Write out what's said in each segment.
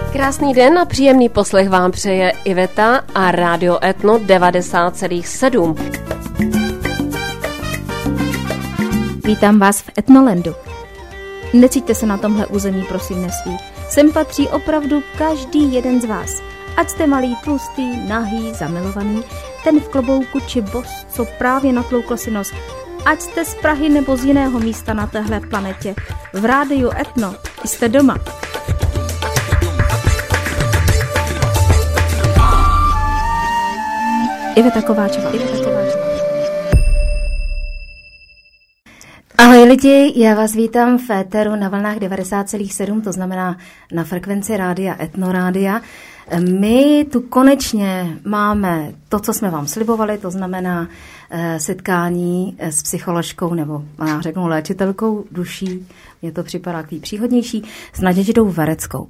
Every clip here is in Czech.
Krásný den a příjemný poslech vám přeje Iveta a Rádio Etno 90,7. Vítám vás v Etnolandu. Necíťte se na tomhle území prosím nesvý. Sem patří opravdu každý jeden z vás. Ať jste malý, tlustý, nahý, zamilovaný, ten v klobouku či bos, co právě natloukl si nos. Ať jste z Prahy nebo z jiného místa na téhle planetě. V Rádiu Etno jste doma. Iveta Kováčová. Ahoj lidi, já vás vítám v éteru na vlnách 90,7, to znamená na frekvenci rádia Etnorádia. My tu konečně máme to, co jsme vám slibovali, to znamená setkání s psycholožkou nebo já řeknu léčitelkou duší, mně to připadá takový příhodnější, s Naděždou Vereckou.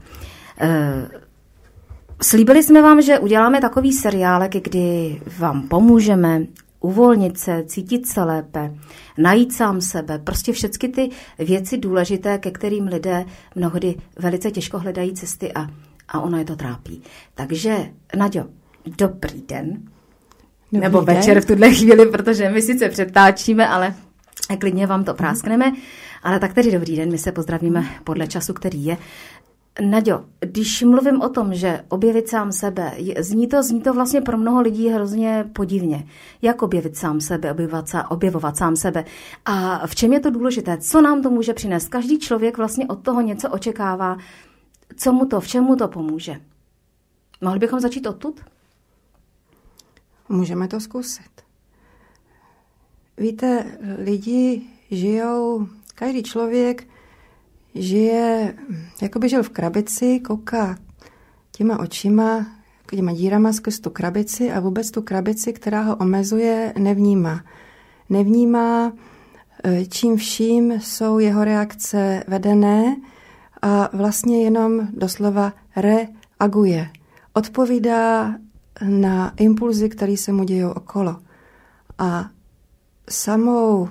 Slíbili jsme vám, že uděláme takový seriálek, kdy vám pomůžeme uvolnit se, cítit se lépe, najít sám sebe, prostě všechny ty věci důležité, ke kterým lidé mnohdy velice těžko hledají cesty a ono je to trápí. Takže, Naďo, dobrý den. Nebo večer v tuhle chvíli, protože my sice přetáčíme, ale klidně vám to práskneme. Ale tak tedy dobrý den, my se pozdravíme podle času, který je. Naďo, když mluvím o tom, že objevit sám sebe, zní to vlastně pro mnoho lidí hrozně podivně. Jak objevit sám sebe, objevovat sám sebe? A v čem je to důležité? Co nám to může přinést? Každý člověk vlastně od toho něco očekává. V čem mu to pomůže? Mohli bychom začít odtud? Můžeme to zkusit. Víte, lidi žijou, každý člověk žije, jako by žil v krabici, kouká těma očima, těma dírama skrz tu krabici a vůbec tu krabici, která ho omezuje, nevnímá. Nevnímá, čím vším jsou jeho reakce vedené a vlastně jenom doslova reaguje. Odpovídá na impulzy, které se mu dějou okolo. A samou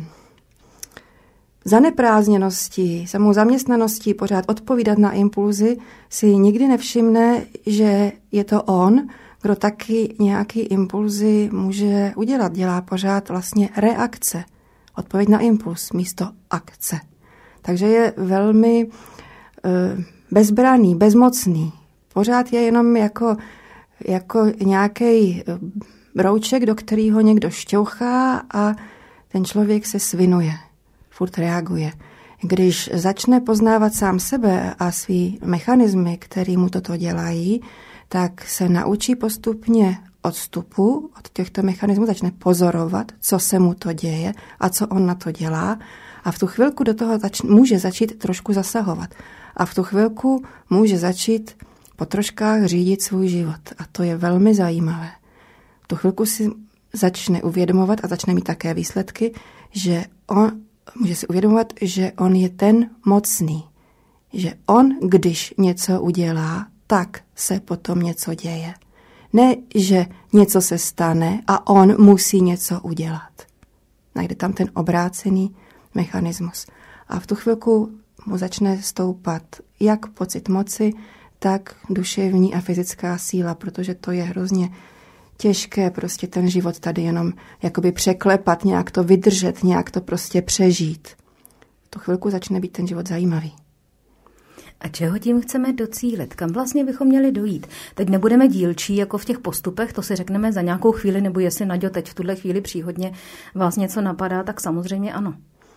zaneprázdněností, samou zaměstnaností pořád odpovídat na impulzy si nikdy nevšimne, že je to on, kdo taky nějaký impulzy může udělat. Dělá pořád vlastně reakce. Odpověď na impuls místo akce. Takže je velmi bezbranný, bezmocný. Pořád je jenom jako nějaký brouček, do kterého někdo šťouchá a ten člověk se svinuje. Furt reaguje. Když začne poznávat sám sebe a svý mechanismy, který mu toto dělají, tak se naučí postupně odstupu od těchto mechanismů, začne pozorovat, co se mu to děje a co on na to dělá a v tu chvilku do toho může začít trošku zasahovat. A v tu chvilku může začít po troškách řídit svůj život. A to je velmi zajímavé. V tu chvilku si začne uvědomovat a začne mít také výsledky, že může si uvědomovat, že on je ten mocný. Že on, když něco udělá, tak se potom něco děje. Ne, že něco se stane a on musí něco udělat. Najde tam ten obrácený mechanismus. A v tu chvilku mu začne stoupat jak pocit moci, tak duševní a fyzická síla, protože to je hrozně těžké prostě ten život tady jenom jakoby překlepat, nějak to vydržet, nějak to prostě přežít. V tu chvilku začne být ten život zajímavý. A čeho tím chceme docílit? Kam vlastně bychom měli dojít? Teď nebudeme dílčí jako v těch postupech, to si řekneme za nějakou chvíli, nebo jestli, Naďo, teď v tuhle chvíli příhodně vás něco napadá, tak samozřejmě ano.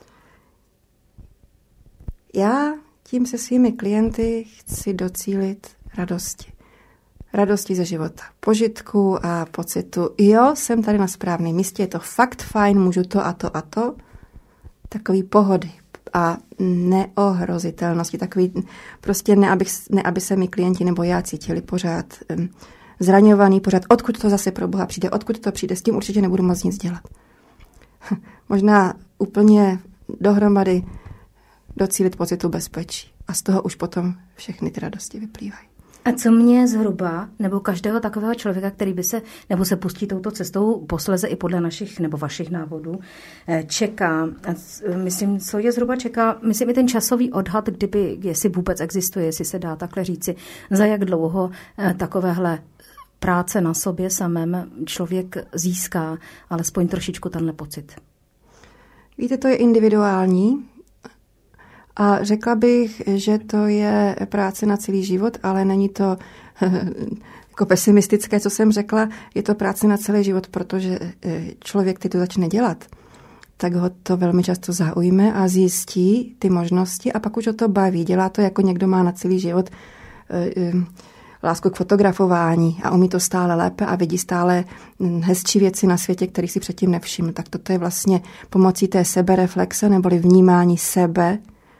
Já tím se svými klienty chci docílit radosti. Radosti ze života, požitku a pocitu, jo, jsem tady na správném místě, je to fakt fajn, můžu to a to a to. Takový pohody a neohrozitelnosti, takový prostě ne, aby se mi klienti nebo já cítili pořád zraňovaný, pořád odkud to zase pro Boha přijde, odkud to přijde, s tím určitě nebudu moc nic dělat. Možná úplně dohromady docílit pocitu bezpečí a z toho už potom všechny ty radosti vyplývají. A co mě zhruba, nebo každého takového člověka, který by se, nebo se pustí touto cestou, posleze i podle našich nebo vašich návodů, čeká, myslím, co je zhruba čeká, myslím i ten časový odhad, jestli vůbec existuje, jestli se dá takhle říci, za jak dlouho takovéhle práce na sobě samém člověk získá alespoň trošičku tenhle pocit. Víte, to je individuální. A řekla bych, že to je práce na celý život, ale není to jako pesimistické, co jsem řekla. Je to práce na celý život, protože člověk, který to začne dělat, tak ho to velmi často zaujme a zjistí ty možnosti a pak už ho to baví. Dělá to, jako někdo má na celý život lásku k fotografování a umí to stále lépe a vidí stále hezčí věci na světě, kterých si předtím nevšiml. Tak toto je vlastně pomocí té sebereflexe neboli vnímání sebe.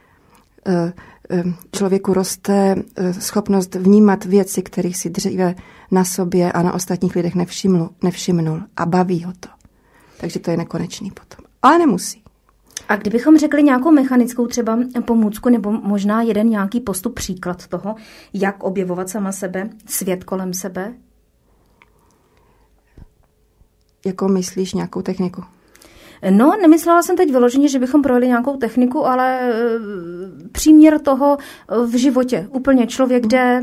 Člověku roste schopnost vnímat věci, kterých si dříve na sobě a na ostatních lidech nevšimnul a baví ho to. Takže to je nekonečný potom. Ale nemusí. A kdybychom řekli nějakou mechanickou třeba pomůcku nebo možná jeden nějaký postup, příklad toho, jak objevovat sama sebe, svět kolem sebe? Jako myslíš nějakou techniku? No, nemyslela jsem teď vyloženě, že bychom projeli nějakou techniku, ale příměr toho v životě. Úplně člověk jde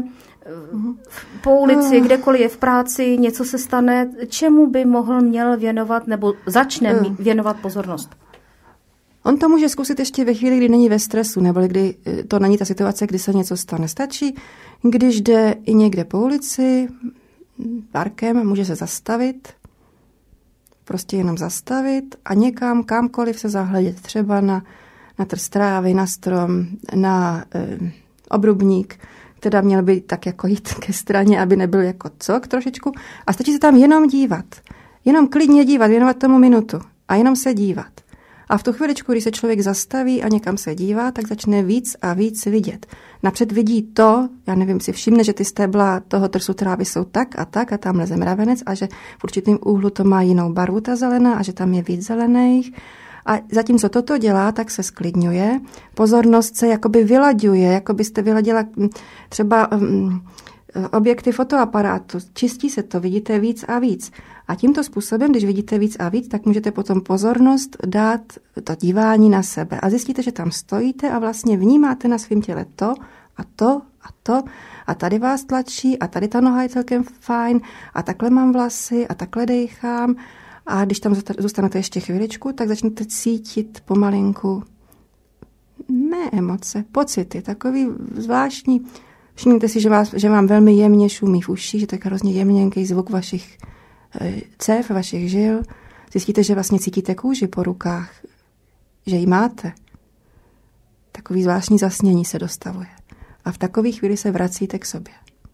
po ulici, kdekoliv je v práci, něco se stane, čemu by měl věnovat nebo začne věnovat pozornost? On to může zkusit ještě ve chvíli, kdy není ve stresu, nebo kdy to není ta situace, kdy se něco stane. Stačí, když jde i někde po ulici, parkem, může se zastavit, prostě jenom zastavit a někam, kamkoliv se zahledět. Třeba na trst trávy, na strom, na obrubník, teda měl by tak jako jít ke straně, aby nebyl jako cok trošičku. A stačí se tam jenom dívat. Jenom klidně dívat, věnovat tomu minutu a jenom se dívat. A v tu chviličku, když se člověk zastaví a někam se dívá, tak začne víc a víc vidět. Napřed vidí to, já nevím, si všimne, že ty stébla toho trsu trávy jsou tak a tam leze mravenec a že v určitém úhlu to má jinou barvu ta zelená a že tam je víc zelených. A zatímco toto dělá, tak se sklidňuje. Pozornost se jakoby vylaďuje, jako byste vyladila třeba objekty fotoaparátu. Čistí se to, vidíte víc a víc. A tímto způsobem, když vidíte víc a víc, tak můžete potom pozornost dát to dívání na sebe. A zjistíte, že tam stojíte a vlastně vnímáte na svém těle to a to a to. A tady vás tlačí a tady ta noha je celkem fajn a takhle mám vlasy a takhle dejchám. A když tam zůstanete ještě chviličku, tak začnete cítit pomalinku ne emoce, pocity, takový zvláštní. Všimněte si, že vám velmi jemně šumí v uších, že to je hrozně jemněnký zvuk vašich cév, vašich žil. Zjistíte, že vlastně cítíte kůži po rukách, že ji máte. Takový zvláštní zasnění se dostavuje. A v takové chvíli se vracíte k sobě.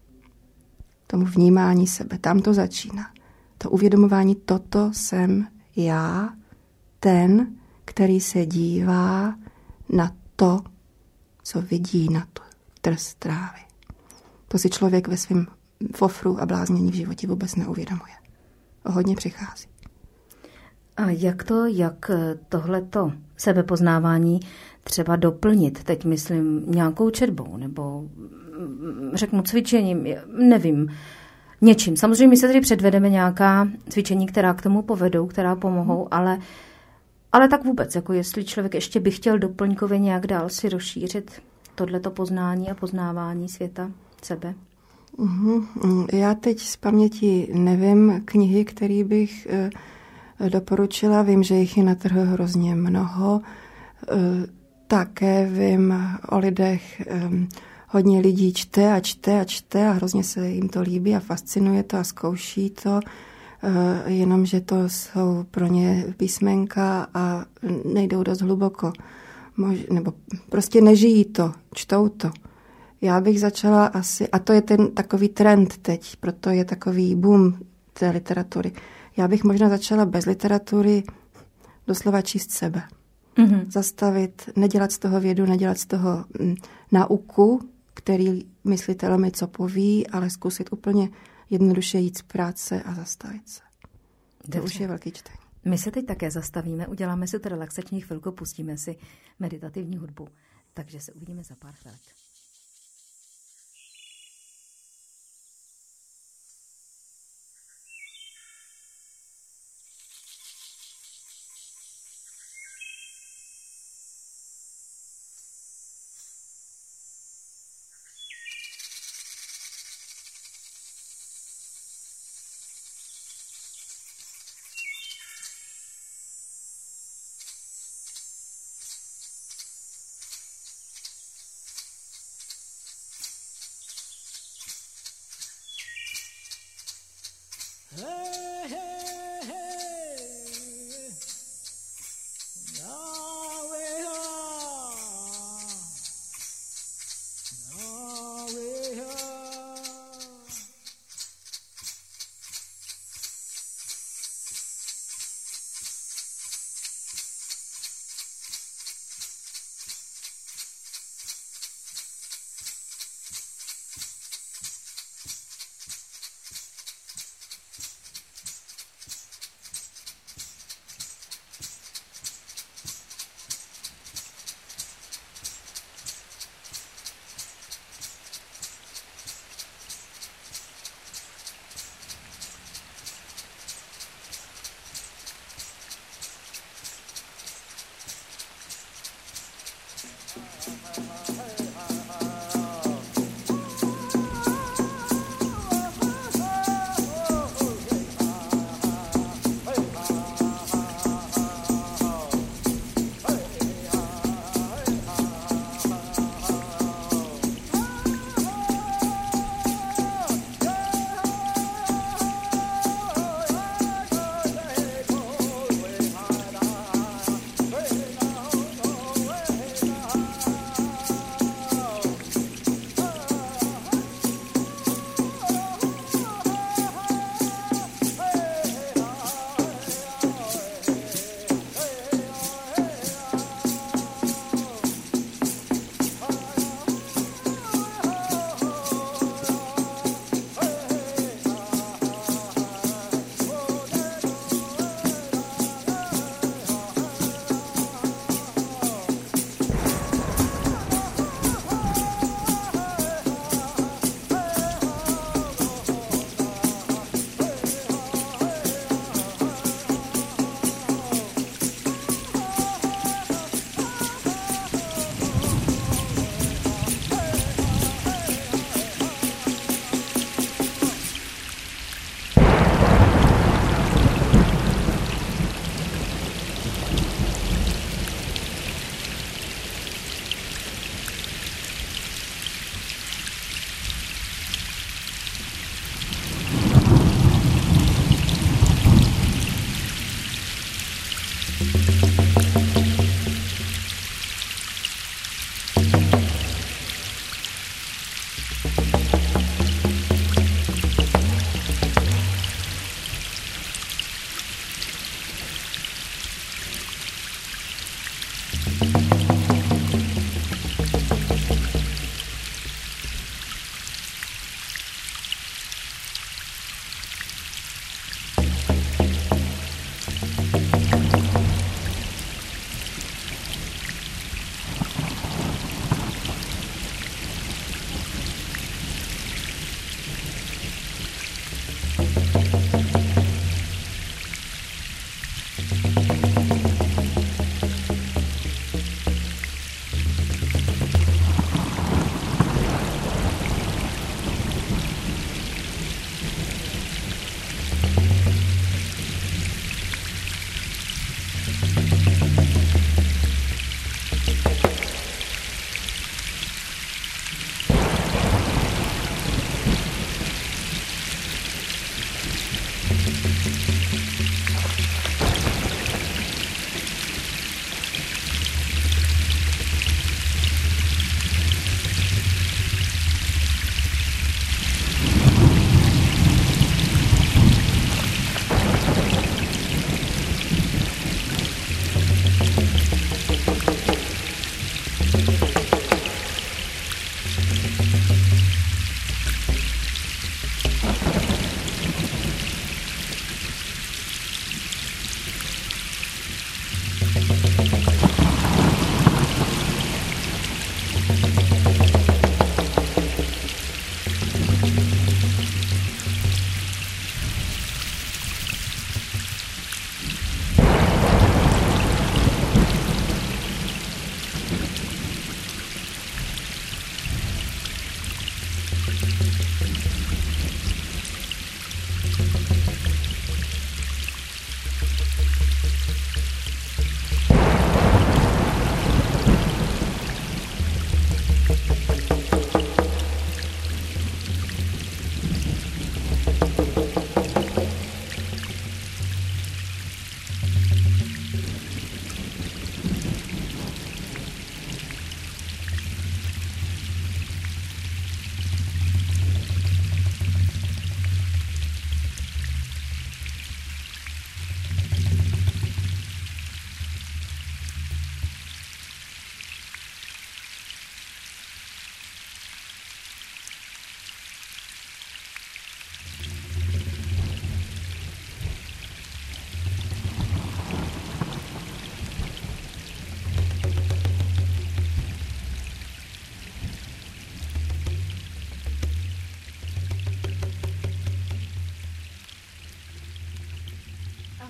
Tomu vnímání sebe. Tam to začíná. To uvědomování, toto jsem já, ten, který se dívá na to, co vidí na tu trst trávy. To si člověk ve svém fofru a bláznění v životě vůbec neuvědomuje. Hodně přichází. A jak tohleto sebepoznávání třeba doplnit? Teď myslím nějakou četbou nebo řeknu cvičením, nevím, něčím. Samozřejmě my se tady předvedeme nějaká cvičení, která k tomu povedou, která pomohou, ale tak vůbec, jako jestli člověk ještě by chtěl doplňkově nějak dál si rozšířit tohleto poznání a poznávání světa, sebe. Já teď z paměti nevím knihy, které bych doporučila. Vím, že jich je na trhu hrozně mnoho. Také vím o lidech, hodně lidí čte a hrozně se jim to líbí a fascinuje to a zkouší to, jenomže to jsou pro ně písmenka a nejdou dost hluboko. Nebo prostě nežijí to, čtou to. Já bych začala asi, a to je ten takový trend teď, proto je takový boom té literatury. Já bych možná začala bez literatury doslova číst sebe. Zastavit, nedělat z toho vědu, nedělat z toho nauku, který myslitel mi co poví, ale zkusit úplně jednoduše jít z práce a zastavit se. To už je velký čtení. My se teď také zastavíme, uděláme si to relaxační chvilku, pustíme si meditativní hudbu. Takže se uvidíme za pár chvilek.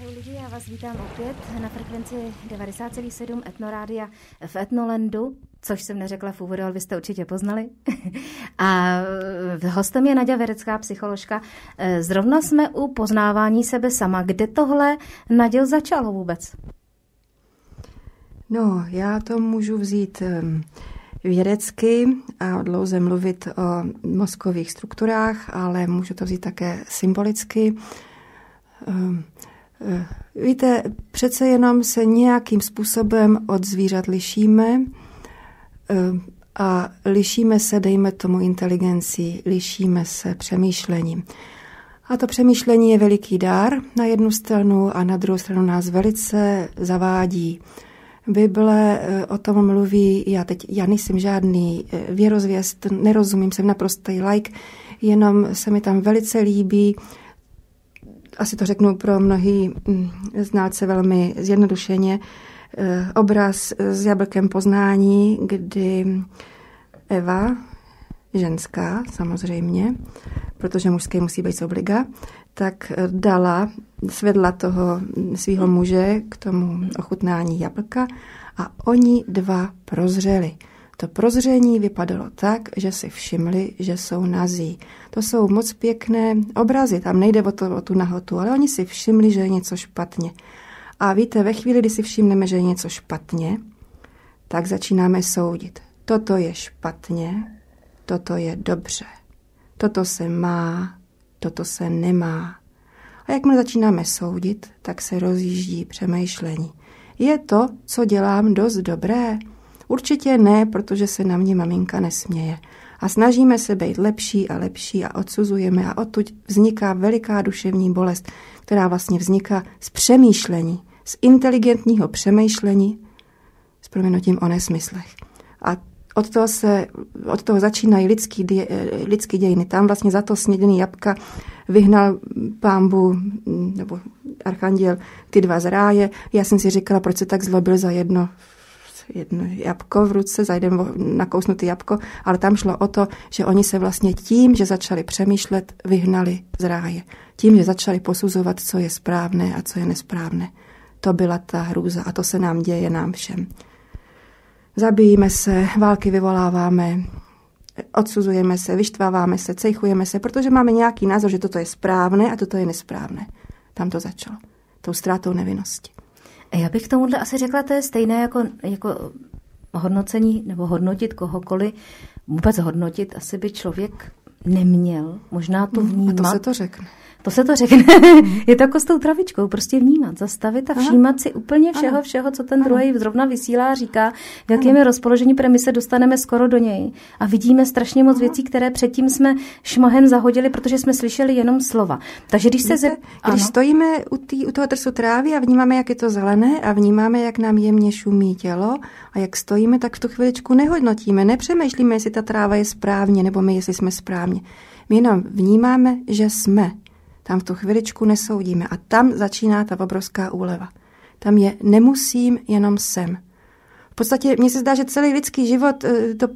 Ahoj lidi, já vás vítám opět na frekvenci 90,7 Etnorádia v Etnolandu, což jsem neřekla v úvodu, ale vy jste určitě poznali. A hostem je Naďa Verecká, psycholožka. Zrovna jsme u poznávání sebe sama. Kde tohle, Naďo, začalo vůbec? No, já to můžu vzít vědecky a dlouze mluvit o mozkových strukturách, ale můžu to vzít také symbolicky. Víte, přece jenom se nějakým způsobem od zvířat lišíme a lišíme se, dejme tomu, inteligencí, lišíme se přemýšlením. A to přemýšlení je veliký dár na jednu stranu a na druhou stranu nás velice zavádí. Bible o tom mluví, já nejsem žádný věrozvěst, nerozumím, jsem naprostý laik, jenom se mi tam velice líbí, asi to řeknu pro mnohý znalce velmi zjednodušeně, obraz s jablkem poznání, kdy Eva, ženská samozřejmě, protože mužské musí být z obliga, tak svedla toho svého muže k tomu ochutnání jablka a oni dva prozřeli. To prozření vypadalo tak, že si všimli, že jsou nazí. To jsou moc pěkné obrazy, tam nejde o tu nahotu, ale oni si všimli, že je něco špatně. A víte, ve chvíli, kdy si všimneme, že je něco špatně, tak začínáme soudit. Toto je špatně, toto je dobře. Toto se má, toto se nemá. A jakmile začínáme soudit, tak se rozjíždí přemýšlení. Je to, co dělám, dost dobré? Určitě ne, protože se na mě maminka nesměje. A snažíme se být lepší a lepší a odsuzujeme a odtud vzniká veliká duševní bolest, která vlastně vzniká z přemýšlení, z inteligentního přemýšlení s prominutím o nesmyslech. A od toho začínají lidský dějiny. Tam vlastně za to sněděný jabka vyhnal Pánbu nebo archanděl ty dva z ráje. Já jsem si říkala, proč se tak zlobil za jedno jabko v ruce, za jeden nakousnutý jabko, ale tam šlo o to, že oni se vlastně tím, že začali přemýšlet, vyhnali z ráje. Tím, že začali posuzovat, co je správné a co je nesprávné. To byla ta hrůza a to se nám děje nám všem. Zabijíme se, války vyvoláváme, odsuzujeme se, vyštváváme se, cejchujeme se, protože máme nějaký názor, že toto je správné a toto je nesprávné. Tam to začalo. Tou ztrátou nevinnosti. Já bych tomuhle asi řekla, to je stejné jako hodnocení nebo hodnotit kohokoliv. Vůbec hodnotit asi by člověk neměl. Možná to vnímat. A to se to řekne. To se to řekne. Je to jako s tou travičkou, prostě vnímat, zastavit a všímat si úplně všeho, co ten druhý zrovna vysílá a říká, v jakém je rozpoložení, protože my se dostaneme skoro do něj a vidíme strašně moc věcí, které předtím jsme šmahem zahodili, protože jsme slyšeli jenom slova. Takže když když stojíme u toho trsu trávy a vnímáme, jak je to zelené a vnímáme, jak nám jemně šumí tělo a jak stojíme, tak v tu chviličku nehodnotíme, nepřemýšlíme, jestli ta tráva je správně nebo my, jestli jsme správně. My jenom vnímáme, že jsme. Tam v tu chviličku nesoudíme a tam začíná ta obrovská úleva. Tam je nemusím, jenom jsem. V podstatě mně se zdá, že celý lidský život,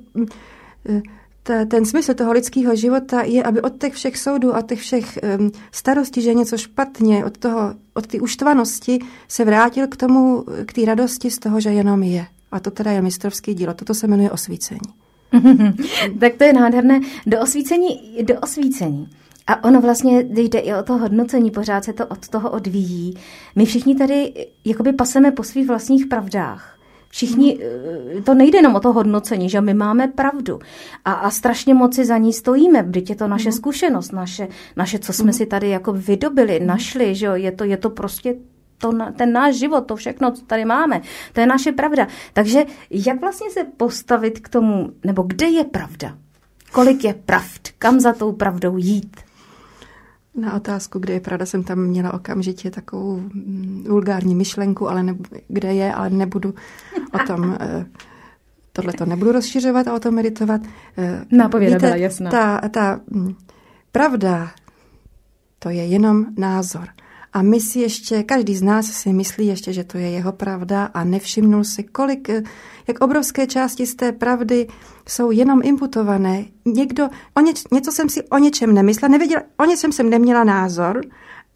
ten smysl toho lidského života je, aby od těch všech soudů a těch všech starostí, že je něco špatně, od té uštvanosti se vrátil k té radosti z toho, že jenom je. A to teda je mistrovský dílo. Toto se jmenuje osvícení. Tak to je nádherné. Do osvícení. A ono vlastně jde i o to hodnocení, pořád se to od toho odvíjí. My všichni tady jakoby paseme po svých vlastních pravdách. Všichni, to nejde jenom o to hodnocení, že my máme pravdu a strašně moc si za ní stojíme, vždyť je to naše zkušenost, naše, co jsme si tady jako vydobili, našli, že je to prostě ten náš život, to všechno, co tady máme, to je naše pravda. Takže jak vlastně se postavit k tomu, nebo kde je pravda? Kolik je pravd? Kam za tou pravdou jít? Na otázku, kde je pravda, jsem tam měla okamžitě takovou vulgární myšlenku, kde je, ale nebudu o tom, tohleto nebudu rozšiřovat a o tom meditovat. Nápověda byla jasná. Ta pravda, to je jenom názor. A my si ještě, každý z nás si myslí ještě, že to je jeho pravda a nevšimnul si, jak obrovské části z té pravdy jsou jenom imputované. Něco jsem si o něčem nemyslela, nevěděla, o něčem jsem neměla názor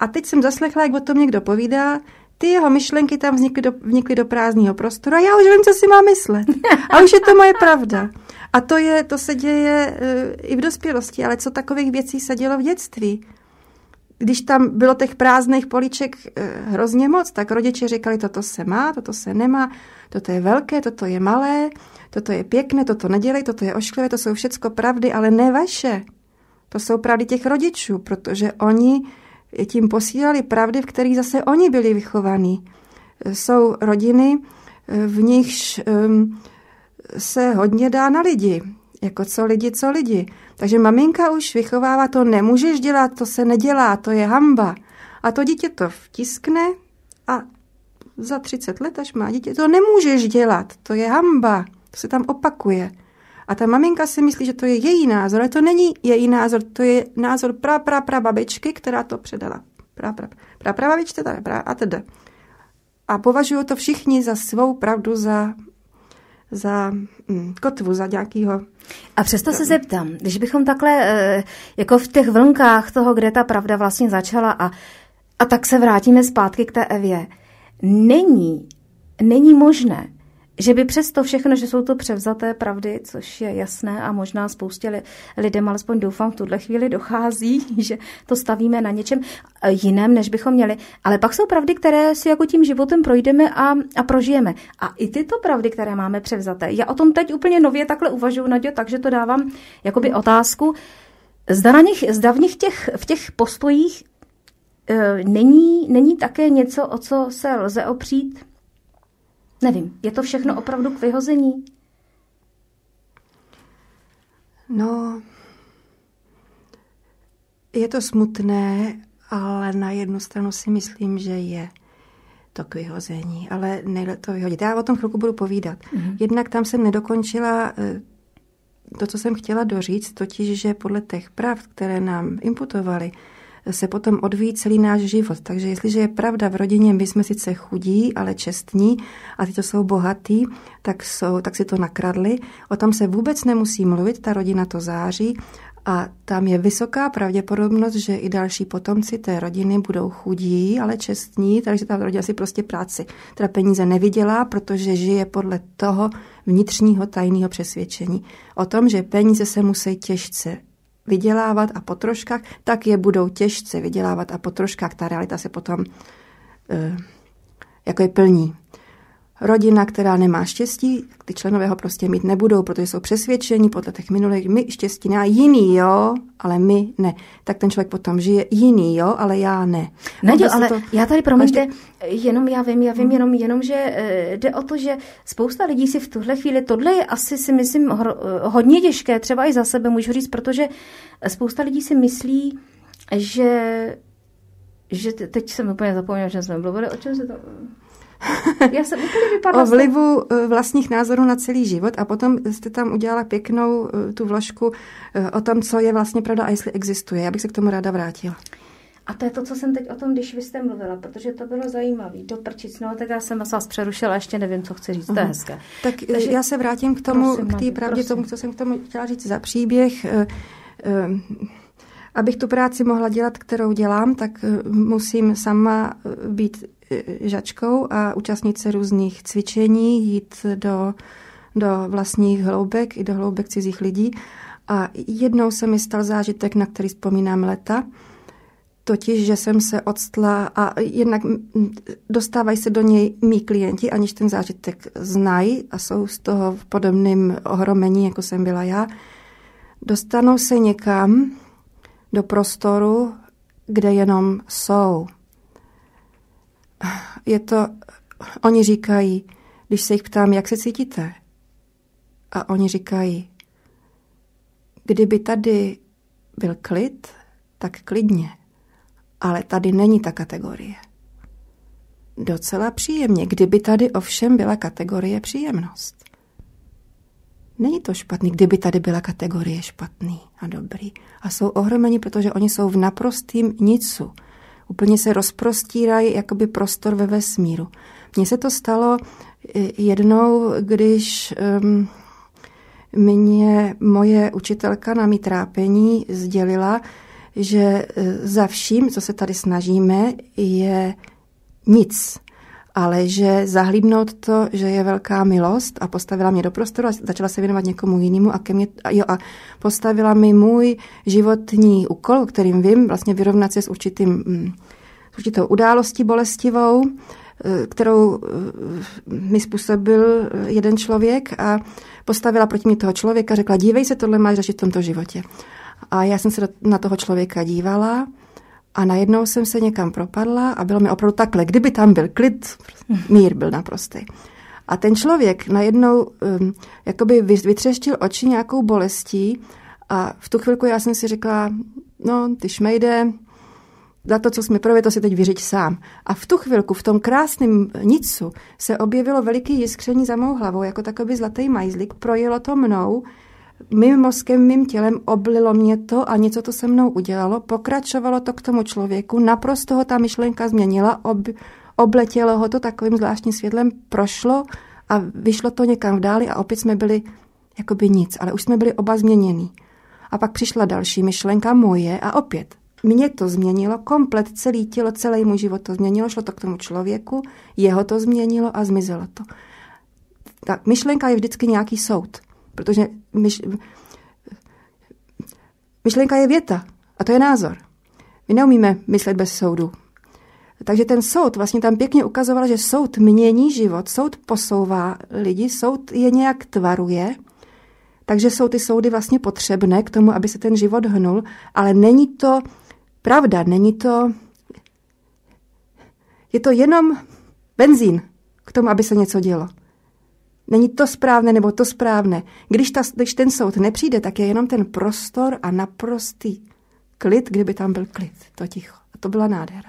A teď jsem zaslechla, jak o tom někdo povídá, ty jeho myšlenky tam vnikly do prázdného prostoru a já už vím, co si mám myslet. A už je to moje pravda. A to se děje i v dospělosti, ale co takových věcí se dělo v dětství? Když tam bylo těch prázdných políček hrozně moc, tak rodiče říkali, toto se má, toto se nemá, toto je velké, toto je malé, toto je pěkné, toto nedělej, toto je ošklivé, to jsou všecko pravdy, ale ne vaše. To jsou pravdy těch rodičů, protože oni tím posílali pravdy, v kterých zase oni byli vychovaní. Jsou rodiny, v nichž se hodně dá na lidi. Jako co lidi. Takže maminka už vychovává, to nemůžeš dělat, to se nedělá, to je hanba. A to dítě to vtiskne a za 30 let, až má dítě, to nemůžeš dělat, to je hanba, to se tam opakuje. A ta maminka si myslí, že to je její názor, ale to není její názor, to je názor babičky, která to předala. Babičce a teda. A považují to všichni za svou pravdu, za kotvu, za nějakýho... A přesto se zeptám, když bychom takhle, jako v těch vlnkách toho, kde ta pravda vlastně začala a tak se vrátíme zpátky k té Evě, není možné, že by přesto všechno, že jsou to převzaté pravdy, což je jasné a možná spoustě lidem, alespoň doufám, v tuhle chvíli dochází, že to stavíme na něčem jiném, než bychom měli. Ale pak jsou pravdy, které si jako tím životem projdeme a prožijeme. A i tyto pravdy, které máme převzaté. Já o tom teď úplně nově takhle uvažuji, Naďo, takže to dávám jakoby otázku. Zda v těch postojích není také něco, o co se lze opřít? Nevím, je to všechno opravdu k vyhození? No, je to smutné, ale na jednu stranu si myslím, že je to k vyhození, ale nejde to vyhodit. Já o tom chvilku budu povídat. Jednak tam jsem nedokončila to, co jsem chtěla doříct, totiž, že podle těch pravd, které nám imputovali, se potom odvíjí celý náš život. Takže jestliže je pravda v rodině, my jsme sice chudí, ale čestní a ty to jsou bohatý, tak si to nakradli. O tom se vůbec nemusí mluvit, ta rodina to září a tam je vysoká pravděpodobnost, že i další potomci té rodiny budou chudí, ale čestní, takže ta rodina si prostě práci, teda peníze nevydělá, protože žije podle toho vnitřního tajného přesvědčení o tom, že peníze se musí těžce vydělávat a po troškách, tak je budou těžce vydělávat a po troškách ta realita se potom jako je plní. Rodina, která nemá štěstí, ty členové ho prostě mít nebudou, protože jsou přesvědčení podle těch minulých, my štěstí ne, jiný jo, ale my ne. Tak ten člověk potom žije jiný jo, ale já ne. Naďo, ale já tady, promiňte, já vím, jenom, že jde o to, že spousta lidí si v tuhle chvíli, tohle je asi si myslím hodně těžké, třeba i za sebe můžu říct, protože spousta lidí si myslí, že teď jsem úplně zapomněla, že jsme mluvili, o čem se to... Já jsem úplně vypadla. O vlivu vlastních názorů na celý život a potom jste tam udělala pěknou tu vložku o tom, co je vlastně pravda a jestli existuje. Já bych se k tomu ráda vrátila. A to je to, co jsem teď o tom, když vy jste mluvila, protože to bylo zajímavé. Do prčic, no, tak já jsem vás přerušila, ještě nevím, co chci říct, to je hezké. Takže já se vrátím k tomu, prosím, k té pravdě, tomu, co jsem k tomu chtěla říct za příběh. Abych tu práci mohla dělat, kterou dělám, tak musím sama být žačkou a účastnit se různých cvičení, jít do vlastních hloubek i do hloubek cizích lidí. A jednou se mi stal zážitek, na který vzpomínám leta, totiž, že jsem se odstla a jednak dostávají se do něj mý klienti, aniž ten zážitek znají a jsou z toho v podobném ohromení, jako jsem byla já. Dostanou se někam do prostoru, kde jenom jsou. Oni říkají, když se jich ptám, jak se cítíte? A oni říkají, kdyby tady byl klid, tak klidně. Ale tady není ta kategorie. Docela příjemně, kdyby tady ovšem byla kategorie příjemnost. Není to špatný, kdyby tady byla kategorie špatný a dobrý. A jsou ohromeni, protože oni jsou v naprostým nicu. Úplně se rozprostírají jakoby prostor ve vesmíru. Mně se to stalo jednou, když mě moje učitelka na mý trápení sdělila, že za vším, co se tady snažíme, je nic. Ale že zahlídnout to, že je velká milost a postavila mě do prostoru a začala se věnovat někomu jinému a postavila mi můj životní úkol, o kterým vím, vlastně vyrovnat se s určitou událostí bolestivou, kterou mi způsobil jeden člověk a postavila proti mě toho člověka, řekla, dívej se, tohle máš řešit v tomto životě. A já jsem se na toho člověka dívala a najednou jsem se někam propadla a bylo mi opravdu takhle. Kdyby tam byl klid, mír byl naprostý. A ten člověk najednou jakoby vytřeštil oči nějakou bolestí a v tu chvilku já jsem si řekla, no, ty šmejde, za to, co jsi mi provedl, to si teď vyřiď sám. A v tu chvilku, v tom krásném nicu, se objevilo veliký jiskření za mou hlavou, jako takový zlatý majzlík, projelo to mnou, mým mozkem, mým tělem, oblilo mě to a něco to se mnou udělalo, pokračovalo to k tomu člověku, naprosto ho ta myšlenka změnila, obletělo ho to takovým zvláštním světlem, prošlo a vyšlo to někam v dáli a opět jsme byli jakoby nic, ale už jsme byli oba změnění. A pak přišla další myšlenka moje a opět mě to změnilo, komplet celé tělo, celý můj život to změnilo, šlo to k tomu člověku, jeho to změnilo a zmizelo to. Ta myšlenka je vždycky nějaký soud, protože myšlenka je věta a to je názor. My neumíme myslet bez soudu. Takže ten soud vlastně tam pěkně ukazoval, že soud mění život, soud posouvá lidi, soud je nějak tvaruje, takže jsou ty soudy vlastně potřebné k tomu, aby se ten život hnul, ale není to pravda, je to jenom benzín k tomu, aby se něco dělo. Není to správné nebo to správné. Když ten soud nepřijde, tak je jenom ten prostor a naprostý klid, kdyby tam byl klid, to ticho. A to byla nádhera.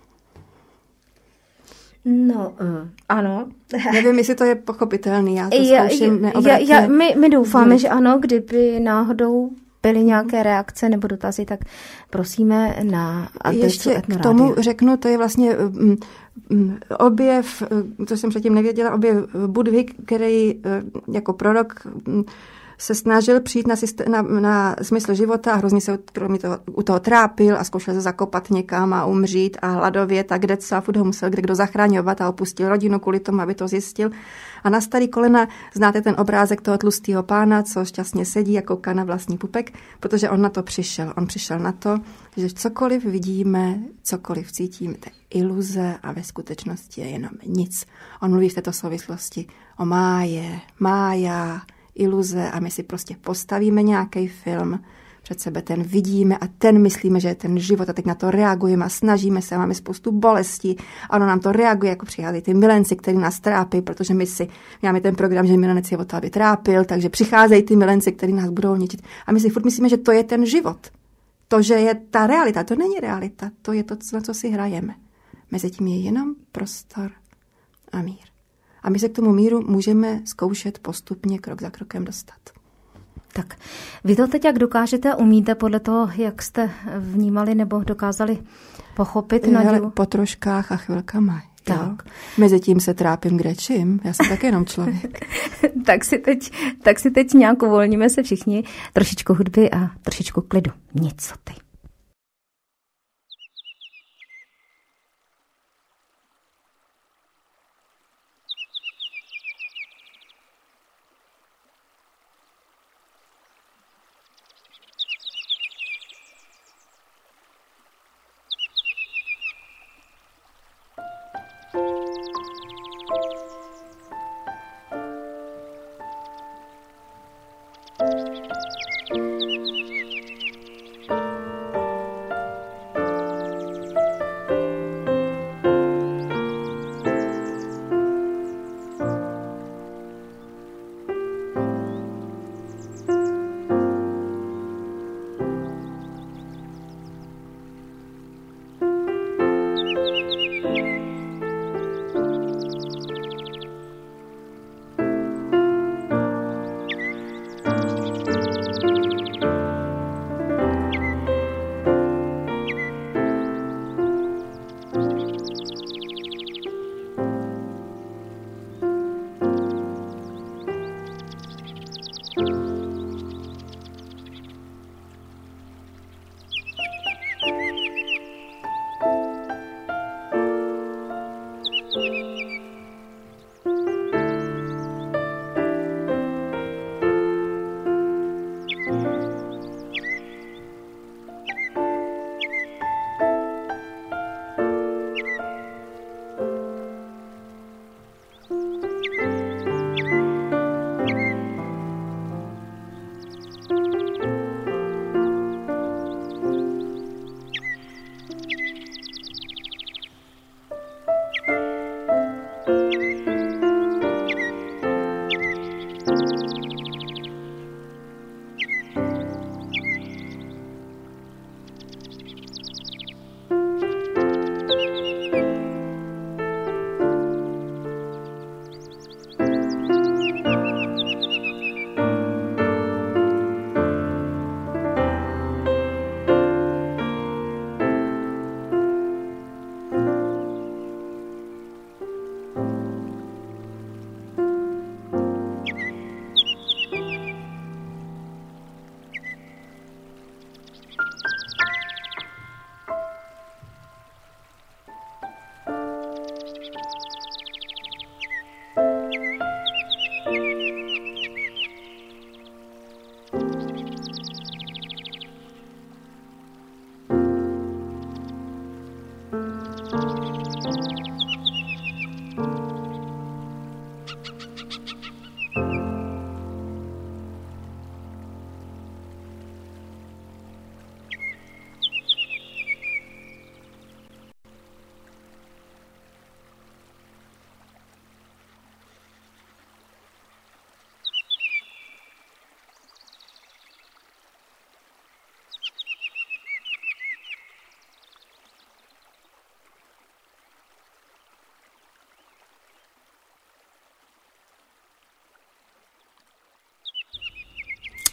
No, ano. Nevím, jestli to je pochopitelný, já to zkouším neobratně. My doufáme, že ano, kdyby náhodou byly nějaké reakce nebo dotazy, tak prosíme na adresu Ještě Etnorádia. k tomu řeknu, to je vlastně objev, co jsem předtím nevěděla, objev Budhy, který jako prorok se snažil přijít na smysl života a hrozně se u toho trápil a zkoušel se zakopat někam a umřít a hladovět a kde furt ho musel kdo zachraňovat a opustil rodinu kvůli tomu, aby to zjistil. A na starý kolena znáte ten obrázek toho tlustého pána, co šťastně sedí a kouká na vlastní pupek, protože on na to přišel. On přišel na to, že cokoliv vidíme, cokoliv cítíme, to je iluze a ve skutečnosti je jenom nic. On mluví v této souvislosti o mája, iluze a my si prostě postavíme nějaký film, před sebe ten vidíme a ten myslíme, že je ten život a teď na to reagujeme a snažíme se a máme spoustu bolestí a ono nám to reaguje, jako přicházejí ty milenci, který nás trápí, protože my máme ten program, že milenec je o to, aby trápil, takže přicházejí ty milenci, který nás budou ničit a my si furt myslíme, že to je ten život. To, že je ta realita, to není realita, to je to, na co si hrajeme. Mezitím je jenom prostor a mír. A my se k tomu míru můžeme zkoušet postupně krok za krokem dostat. Tak, vy to teď jak dokážete, umíte podle toho, jak jste vnímali nebo dokázali pochopit Naďu? Po troškách a chvilkama. Tak. Mezitím se trápím kdečím, já jsem také jenom člověk. tak si teď nějak uvolníme se všichni, trošičku hudby a trošičku klidu. Nic ty.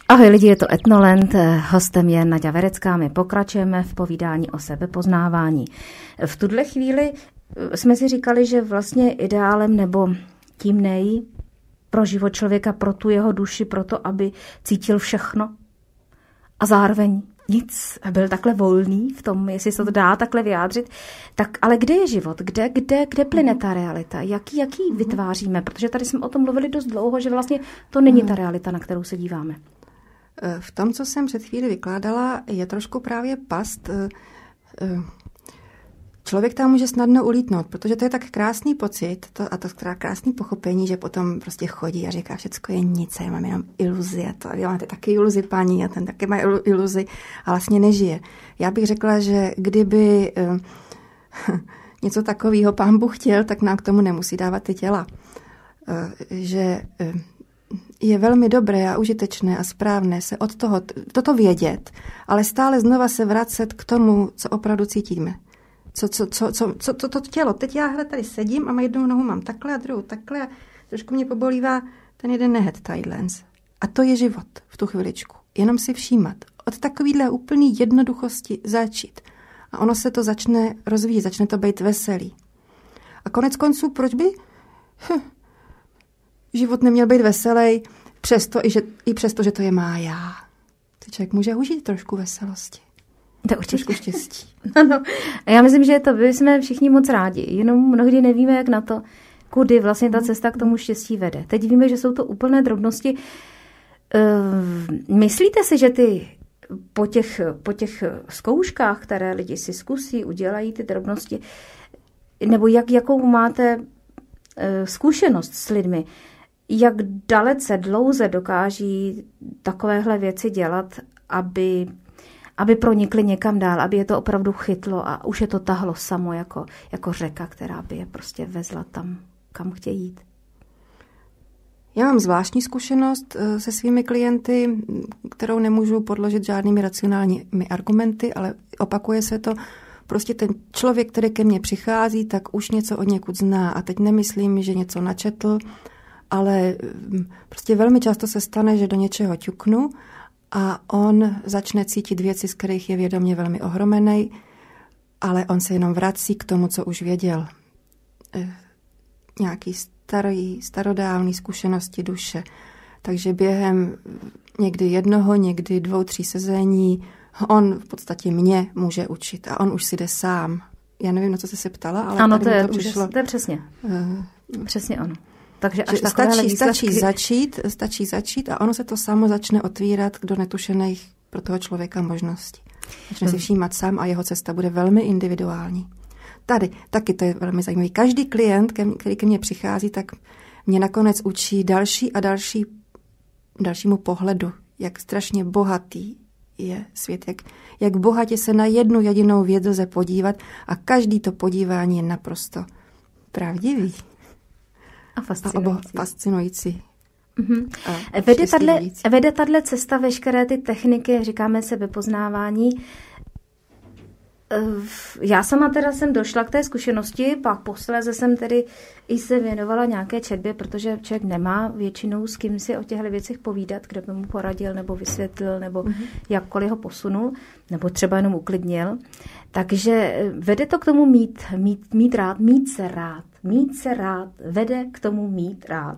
Ahoj lidi, je to Etnoland, hostem je Naďa Verecká, my pokračujeme v povídání o sebepoznávání. V tuhle chvíli jsme si říkali, že vlastně ideálem nebo tím pro život člověka, pro tu jeho duši, pro to, aby cítil všechno a zároveň nic a byl takhle volný v tom, jestli se to dá takhle vyjádřit, tak ale kde je život? Kde plyne ta realita? Jaký vytváříme? Protože tady jsme o tom mluvili dost dlouho, že vlastně to není ta realita, na kterou se díváme. V tom, co jsem před chvíli vykládala, je trošku právě past. Člověk tam může snadno ulítnout, protože to je tak krásný pocit a to krásný pochopení, že potom prostě chodí a říká, všecko je nic, já mám jenom iluzi a vy máte taky iluzi, paní, a ten taky má iluzi a vlastně nežije. Já bych řekla, že kdyby něco takového Pán Bůh chtěl, tak nám k tomu nemusí dávat ty těla. Že je velmi dobré a užitečné a správné se od toho, toto vědět, ale stále znova se vracet k tomu, co opravdu cítíme. Co to tělo. Teď já tady sedím a jednu nohu mám takhle a druhou takhle a trošku mě pobolívá ten jeden nehet tadyhlens. A to je život v tu chviličku. Jenom si všímat. Od takovýhle úplný jednoduchosti začít. A ono se to začne rozvíjet, začne to být veselý. A konec konců, proč by život neměl být veselý, přesto, že to je má já. To člověk může užít trošku veselosti. To určitě. Trošku štěstí. Ano. A já myslím, že to by jsme všichni moc rádi. Jenom mnohdy nevíme, jak na to, kudy vlastně ta cesta k tomu štěstí vede. Teď víme, že jsou to úplné drobnosti. Myslíte si, že po těch zkouškách, které lidi si zkusí, udělají ty drobnosti, nebo jakou máte zkušenost s lidmi, jak dalece, dlouze dokáží takovéhle věci dělat, aby pronikli někam dál, aby je to opravdu chytlo a už je to tahlo samo jako řeka, která by je prostě vezla tam, kam chtějí jít. Já mám zvláštní zkušenost se svými klienty, kterou nemůžu podložit žádnými racionálními argumenty, ale opakuje se to. Prostě ten člověk, který ke mně přichází, tak už něco od někud zná. A teď nemyslím, že něco načetl, ale prostě velmi často se stane, že do něčeho ťuknu a on začne cítit věci, z kterých je vědomě velmi ohromený, ale on se jenom vrací k tomu, co už věděl. Nějaký starodávný zkušenosti duše. Takže během někdy jednoho, někdy 2-3 sezení on v podstatě mě může učit a on už si jde sám. Já nevím, na co jsi se ptala, ale ano, tady mi to přišlo. To je přesně. Přesně ono. Takže až stačí začít a ono se to samo začne otvírat do netušených pro toho člověka možností. Začne si všímat sám a jeho cesta bude velmi individuální. Tady taky to je velmi zajímavé. Každý klient, který ke mně přichází, tak mě nakonec učí dalšímu pohledu, jak strašně bohatý je svět, jak bohatě se na jednu jedinou věc lze podívat a každý to podívání je naprosto pravdivý. A fascinující. Vede tato cesta veškeré ty techniky, říkáme sebepoznávání. Já sama teda jsem došla k té zkušenosti, pak posléze jsem tedy i se věnovala nějaké četbě, protože člověk nemá většinou s kým si o těchto věcech povídat, kdo by mu poradil nebo vysvětlil, nebo jakkoliv ho posunul, nebo třeba jenom uklidnil. Takže vede to k tomu mít se rád, vede k tomu mít rád.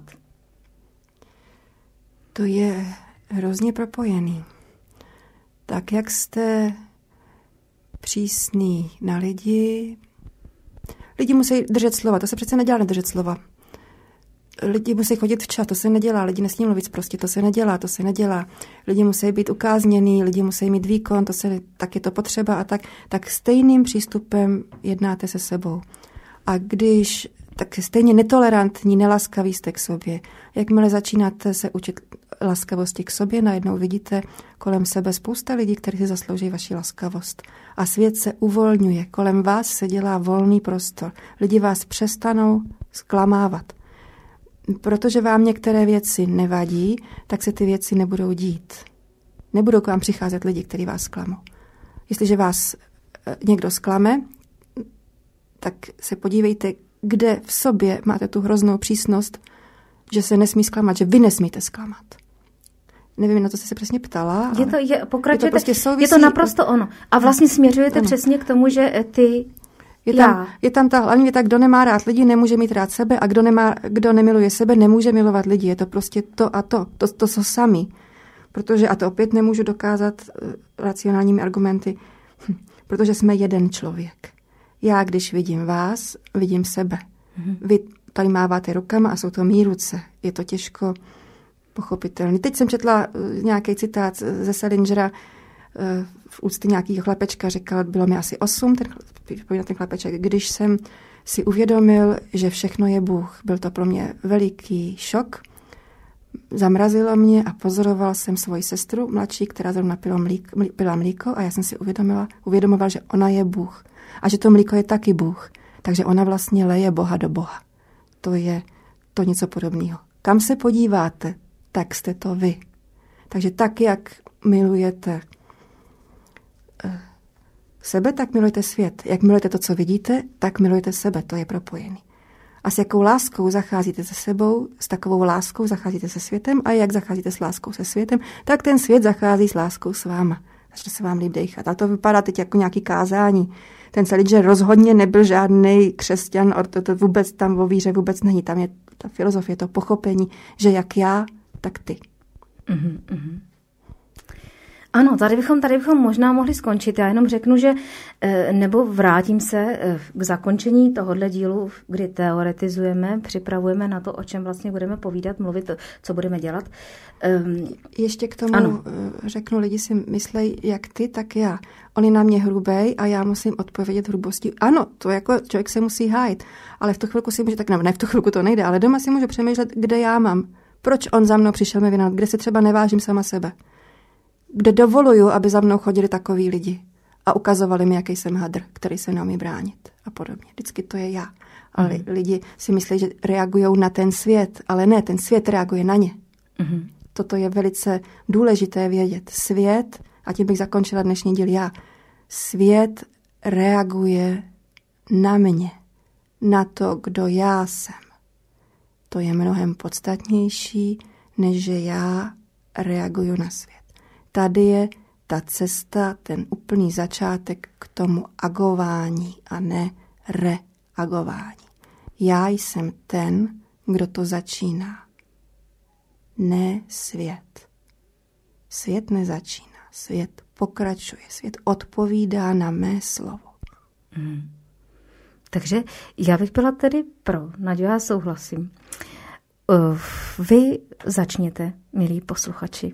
To je hrozně propojený. Tak, jak jste přísný na lidi. Lidi musí držet slova, to se přece nedělá nedržet slova. Lidi musí chodit včas, to se nedělá. Lidi nesmí mluvit prostě, to se nedělá. Lidi musí být ukázněný, lidi musí mít výkon, tak je to potřeba a tak stejným přístupem jednáte se sebou. A když tak stejně netolerantní, nelaskaví jste k sobě. Jakmile začínáte se učit laskavosti k sobě, najednou vidíte kolem sebe spousta lidí, kteří si zaslouží vaši laskavost. A svět se uvolňuje. Kolem vás se dělá volný prostor. Lidi vás přestanou zklamávat. Protože vám některé věci nevadí, tak se ty věci nebudou dít. Nebudou k vám přicházet lidi, kteří vás zklamou. Jestliže vás někdo zklame, tak se podívejte, kde v sobě máte tu hroznou přísnost, že se nesmí zklamat, že vy nesmíte zklamat. nevím, na to jste se přesně ptala. Pokračujete, prostě je to naprosto ono. A vlastně směřujete přesně k tomu, že ty... Je tam ta hlavní věta, kdo nemá rád lidi, nemůže mít rád sebe a kdo nemiluje sebe, nemůže milovat lidi. Je to prostě to a to jsou sami. Protože, a to opět nemůžu dokázat racionálními argumenty, protože jsme jeden člověk. Já, když vidím vás, vidím sebe. Vy tady máváte rukama a jsou to mý ruce. Je to těžko pochopitelný. Teď jsem četla nějaký citát ze Salingera v úcty nějakého chlapečka, říkal, bylo mi asi 8, ten chlapeček, když jsem si uvědomil, že všechno je Bůh. Byl to pro mě veliký šok. Zamrazilo mě a pozoroval jsem svoji sestru mladší, která zrovna pila mlíko a já jsem si uvědomoval, že ona je Bůh a že to mlíko je taky Bůh. Takže ona vlastně leje Boha do Boha. To je to něco podobného. Kam se podíváte, tak jste to vy. Takže tak, jak milujete sebe, tak milujete svět. Jak milujete to, co vidíte, tak milujete sebe. To je propojený. A s jakou láskou zacházíte se sebou, s takovou láskou zacházíte se světem a jak zacházíte s láskou se světem, tak ten svět zachází s láskou s váma. Začne se vám líp dejchat. A to vypadá teď jako nějaký kázání. Ten Salinger rozhodně nebyl žádný křesťan, to vůbec tam o víře vůbec není. Tam je ta filozofie, to pochopení, že jak já, tak ty. Ano, tady bychom možná mohli skončit. Já jenom řeknu, že nebo vrátím se k zakončení tohohle dílu, kdy teoretizujeme, připravujeme na to, o čem vlastně budeme povídat, mluvit, co budeme dělat. Ještě k tomu řeknu, lidi si myslejí, jak ty, tak já. On je na mě hrubej a já musím odpovědět hrubostí. Ano, to jako člověk se musí hájit, ale v tu chvilku si může, tak ne, v tu chvilku to nejde, ale doma si můžu přemýšlet, kde já mám. Proč on za mnou přišel mi vynat, kde se třeba nevážím sama sebe. Kde dovoluju, aby za mnou chodili takoví lidi a ukazovali mi, jaký jsem hadr, který se neumí bránit a podobně. Vždycky to je já. Ale lidi si myslí, že reagují na ten svět, ale ne, ten svět reaguje na ně. Toto je velice důležité vědět. Svět, a tím bych zakončila dnešní díl já, svět reaguje na mě, na to, kdo já jsem. To je mnohem podstatnější, než že já reaguju na svět. Tady je ta cesta, ten úplný začátek k tomu agování a ne reagování. Já jsem ten, kdo to začíná. Ne svět. Svět nezačíná. Svět pokračuje. Svět odpovídá na mé slovo. Takže já bych byla tedy pro. Naďo, já souhlasím. Vy začněte, milí posluchači.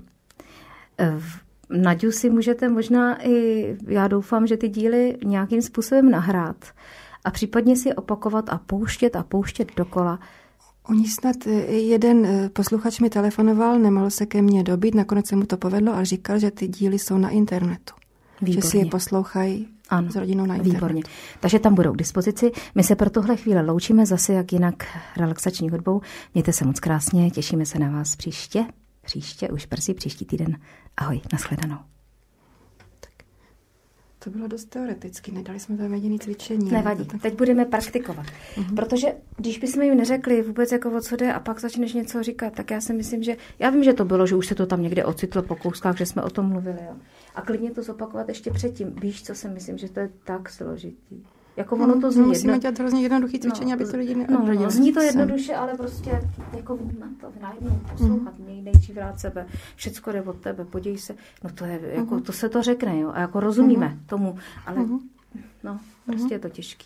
Naďu si můžete možná i, já doufám, že ty díly nějakým způsobem nahrát a případně si opakovat a pouštět dokola. Oni snad jeden posluchač mi telefonoval, nemohl se ke mně dobít, nakonec se mu to povedlo a říkal, že ty díly jsou na internetu. Výborně. Že si je poslouchají s rodinou na internetu. Výborně. Takže tam budou k dispozici. My se pro tuhle chvíli loučíme zase jak jinak relaxační hudbou. Mějte se moc krásně, těšíme se na vás příště, už brzy, příští týden. Ahoj, nashledanou. Tak. To bylo dost teoreticky, nedali jsme tam jediný cvičení. Nevadí, teď budeme praktikovat. Protože když bychom jim neřekli vůbec jako o co jde a pak začneš něco říkat, tak já si myslím, že já vím, že to bylo, že už se to tam někde ocitlo po kouskách, že jsme o tom mluvili. Jo. A klidně to zopakovat ještě předtím. Víš, co si myslím, že to je tak složitý. Jako ono to zní musíme dělat hrozně jednoduchý cvičení, aby to lidi neodradili. Zní to jednoduše, ale prostě jako na to najednou poslouchat, měj nejdřív rád sebe, všecko jde od tebe, podívej se, no to je, jako to se to řekne, jo, a jako rozumíme tomu, ale no, prostě je to těžký.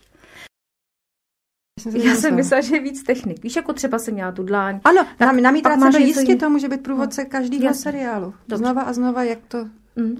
Já jsem myslela, že je víc technik. Víš, jako třeba jsem měla tu dláň. Ano, namítrat sebe jistě to může být průvodce každého seriálu. Dobře. Znova a znova, jak to...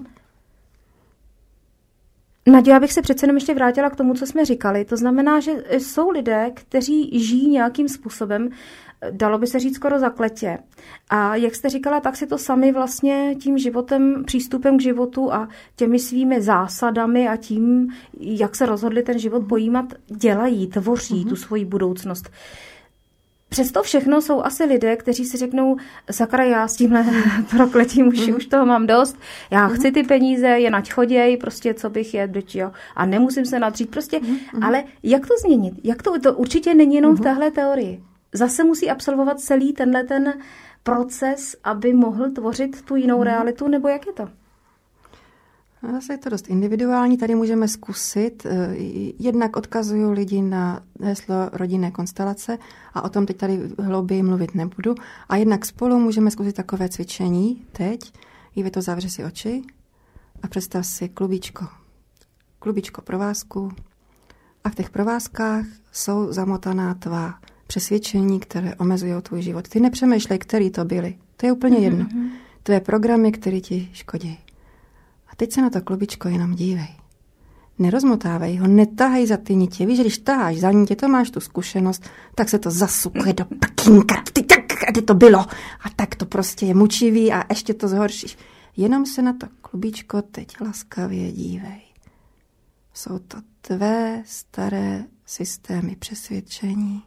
Naděja, já bych se přece jenom ještě vrátila k tomu, co jsme říkali. To znamená, že jsou lidé, kteří žijí nějakým způsobem, dalo by se říct skoro zakletě. A jak jste říkala, tak si to sami vlastně tím životem, přístupem k životu a těmi svými zásadami a tím, jak se rozhodli ten život pojímat, dělají, tvoří tu svoji budoucnost. Přesto všechno jsou asi lidé, kteří si řeknou, sakra, já s tímhle prokletím už toho mám dost, já chci ty peníze, jen ať choděj, prostě co bych je, jo, a nemusím se nadřít, prostě, ale jak to změnit? Jak to určitě není jenom v téhle teorii. Zase musí absolvovat celý tenhle ten proces, aby mohl tvořit tu jinou realitu, nebo jak je to? Zase je to dost individuální, tady můžeme zkusit. Jednak odkazuju lidi na heslo rodinné konstelace a o tom teď tady hlouběji mluvit nebudu. A jednak spolu můžeme zkusit takové cvičení teď. Iveto, zavři si oči a představ si klubíčko provázku. A v těch provázkách jsou zamotaná tvá přesvědčení, které omezují tvůj život. Ty nepřemýšlej, který to byly. To je úplně jedno. Tvé programy, které ti škodí. A teď se na to klubičko jenom dívej. Nerozmotávej ho, netahej za ty nitě. Víš, že když taháš za nitě, to máš tu zkušenost, tak se to zasukuje do prkínka. Kde to bylo? A tak to prostě je mučivý a ještě to zhoršíš. Jenom se na to klubičko teď laskavě dívej. Jsou to tvé staré systémy přesvědčení,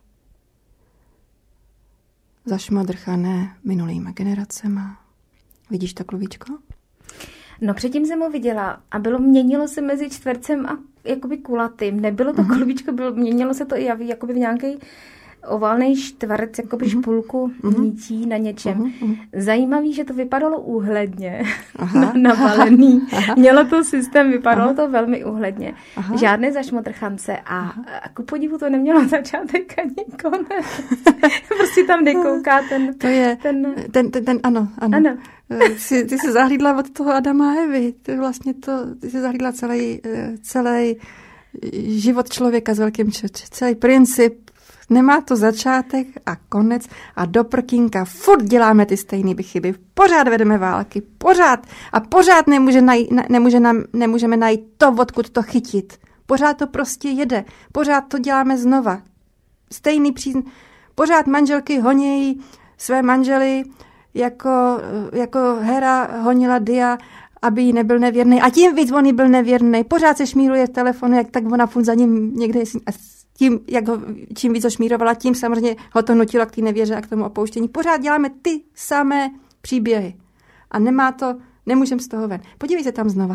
zašmodrchané minulýma generacema. Vidíš to klubičko? No předtím jsem ho viděla a měnilo se mezi čtvercem a jakoby kulatým. Nebylo to klubičko, měnilo se to i jakoby v nějaký oválnej čtverec, jakoby špulku nití na něčem. Zajímavý, že to vypadalo úhledně, navalený. Mělo to systém, vypadalo to velmi úhledně. Žádné zašmodrchance a ku podivu to nemělo začátek ani konec. Prostě tam nekouká ten... To je ano. Ty jsi zahlídla od toho Adama a Evy. Ty jsi zahlídla celý život člověka s velkým celý princip. Nemá to začátek a konec a do prkínka furt děláme ty stejné chyby. Pořád vedeme války, pořád nemůžeme najít to, odkud to chytit. Pořád to prostě jede, pořád to děláme znova. Pořád manželky honějí své manžely, jako Hera honila Dia, aby jí nebyl nevěrný. A tím víc on jí byl nevěrný. Pořád se šmíruje v telefonu, jak tak ona furt za ním někde... Čím víc ho šmírovala, tím samozřejmě ho to nutilo k té nevěře a k tomu opouštění. Pořád děláme ty samé příběhy. A nemůžeme z toho ven. Podívej se tam znova.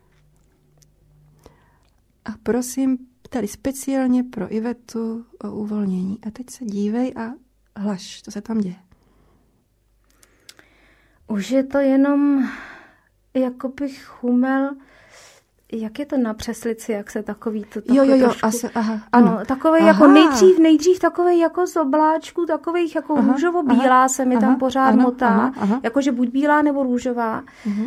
A prosím, tady speciálně pro Ivetu o uvolnění. A teď se dívej a hlaš, co se tam děje. Už je to jenom jako bych chumel. Jak je to na přeslici, jak se takový to trošku... ano. No, takovej jako nejdřív takovej jako z obláčku, takových jako růžovo-bílá se mi tam pořád motá. Jakože buď bílá nebo růžová.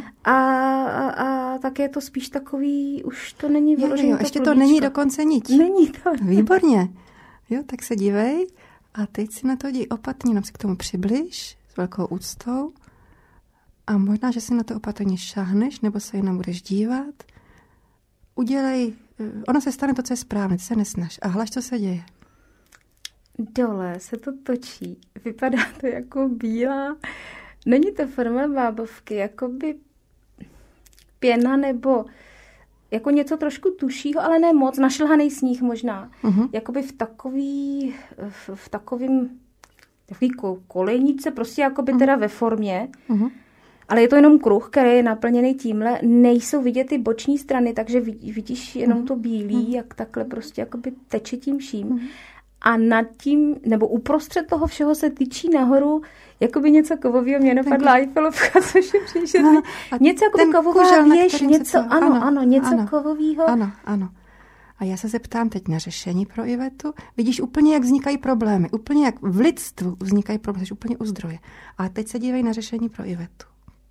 A tak je to spíš takový, už to není vyložený. Ještě to není dokonce nič. Není to. Výborně. Jo, tak se dívej a teď si na to dí opatrně, nám si k tomu přibliž s velkou úctou a možná, že si na to opatrně šáhneš nebo se jenom budeš dívat. Udělej, ono se stane to, co je správné, ty se nesnaž. A hlaš, co se děje. Dole se to točí. Vypadá to jako bílá. Není to forma bábovky, jako by pěna nebo jako něco trošku tušího, ale ne moc, našlhaný sníh možná. Jakoby v takovým kolejnice, prostě jakoby teda ve formě. Ale je to jenom kruh, který je naplněný tímhle. Nejsou vidět ty boční strany, takže vidíš jenom to bílý, jak takhle prostě jakoby teče tím vším. A nad tím, nebo uprostřed toho všeho se tyčí nahoru jakoby něco kovového. Mě napadla Eiffelovka, což je příšerný. Něco jako kovová věž, něco, něco kovového. Ano. A já se zeptám teď na řešení pro Ivetu. Vidíš úplně, jak vznikají problémy. Úplně jak v lidstvu vznikají problémy. Jsi úplně u zdroje. A teď se dívej na řešení pro Ivetu.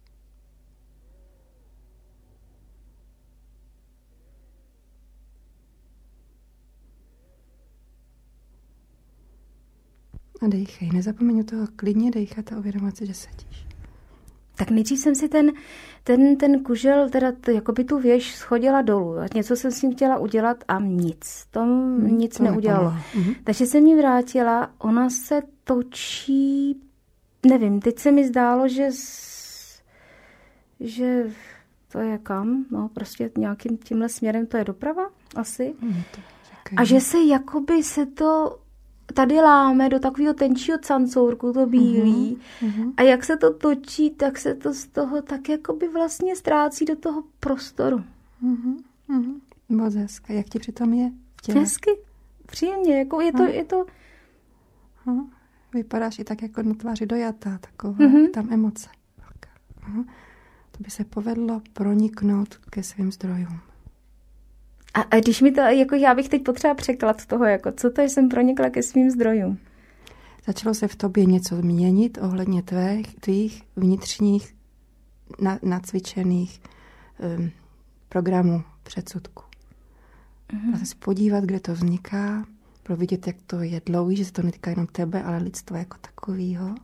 A dejchej, nezapomeň u toho klidně dejchat a uvědomovat si, že sedíš. Tak nejdřív jsem si ten kužel, teda jakoby tu věž schodila dolů. A něco jsem s ním chtěla udělat a nic. Nic to neudělalo. Takže jsem ji vrátila, ona se točí, nevím, teď se mi zdálo, že to je kam, no prostě nějakým tímhle směrem to je doprava asi. A že se jakoby se to tady láme do takového tenčího cancourku, to bílý. A jak se to točí, tak se to z toho tak jakoby vlastně ztrácí do toho prostoru. Moc hezké. Jak ti přitom je v těle? Hezky, příjemně. Jako je to... Vypadáš i tak jako na tváři dojatá, taková tam emoce. To by se povedlo proniknout ke svým zdrojům. A když mi to, jako já bych teď potřeba překlad toho, jako co to jsem pronikla ke svým zdrojům? Začalo se v tobě něco měnit ohledně tvých vnitřních nacvičených programů předsudku. A se podívat, kde to vzniká, providět, jak to je dlouhý, že se to netýká jenom tebe, ale lidstva jako takovýho.